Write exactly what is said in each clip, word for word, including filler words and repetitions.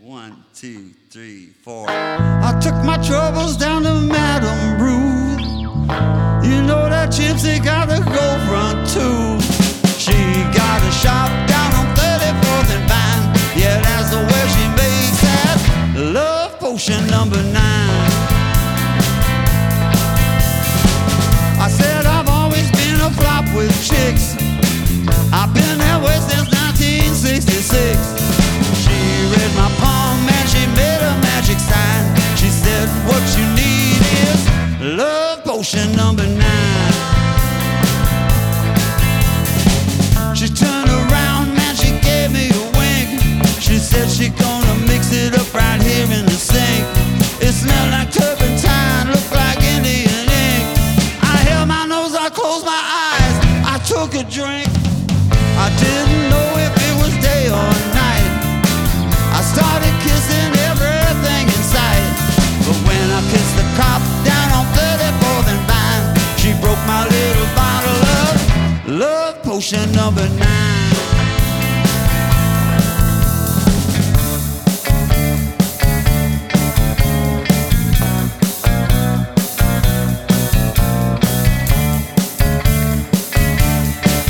One, two, three, four. I took my troubles down to Madame Ruth. You know that gypsy got a gold front too. She got a shop down on thirty-fourth and Vine. Yeah, that's the way she makes that love potion number nine. I said I've always been a flop with chicks. I've been that way since nineteen sixty-six. She read my palm and she made a magic sign. She said what you need is love potion number nine. She turned around and she gave me a wink. She said she gonna mix it up right here in the sink. It smelled like turpentine, looked like Indian ink. I held my nose, I closed my eyes, I took a drink. I didn't know if it was day or night. I started kissing everything in sight. But when I kissed the cop down on thirty-fourth and Vine, she broke my little bottle of love potion number nine.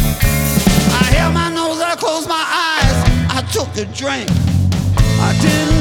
I held my nose, I closed my eyes, I took a drink. I didn't